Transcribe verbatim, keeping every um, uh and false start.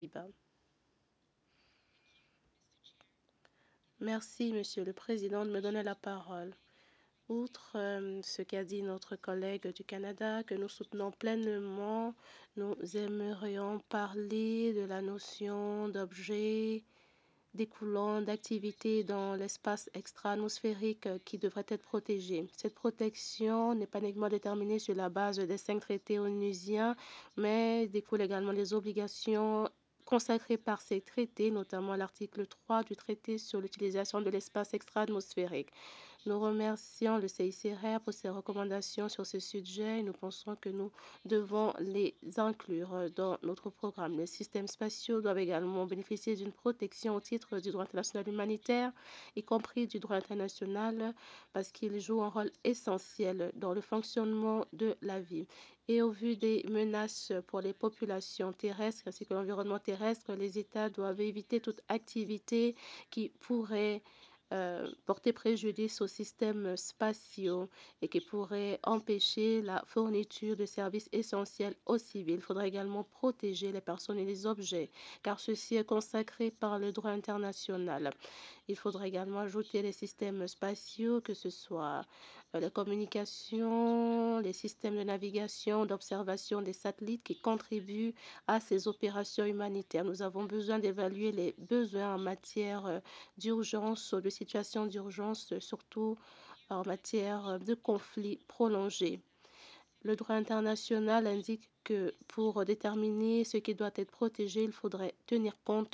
Merci, Monsieur le Président, de me donner la parole. Outre euh, ce qu'a dit notre collègue du Canada, que nous soutenons pleinement, nous aimerions parler de la notion d'objet découlant d'activités dans l'espace extra-atmosphérique euh, qui devrait être protégé. Cette protection n'est pas uniquement déterminée sur la base des cinq traités onusiens, mais découle également des obligations consacrées par ces traités, notamment l'article trois du traité sur l'utilisation de l'espace extra-atmosphérique. Nous remercions le C I C R pour ses recommandations sur ce sujet et nous pensons que nous devons les inclure dans notre programme. Les systèmes spatiaux doivent également bénéficier d'une protection au titre du droit international humanitaire, y compris du droit international, parce qu'ils jouent un rôle essentiel dans le fonctionnement de la vie. Et au vu des menaces pour les populations terrestres ainsi que l'environnement terrestre, les États doivent éviter toute activité qui pourrait euh, porter préjudice aux systèmes spatiaux et qui pourrait empêcher la fourniture de services essentiels aux civils. Il faudra également protéger les personnes et les objets, car ceci est consacré par le droit international. Il faudra également ajouter les systèmes spatiaux, que ce soit euh, les communications, les systèmes de navigation, d'observation des satellites qui contribuent à ces opérations humanitaires. Nous avons besoin d'évaluer les besoins en matière euh, d'urgence, de situations d'urgence, surtout en matière de conflits prolongés. Le droit international indique que pour déterminer ce qui doit être protégé, il faudrait tenir compte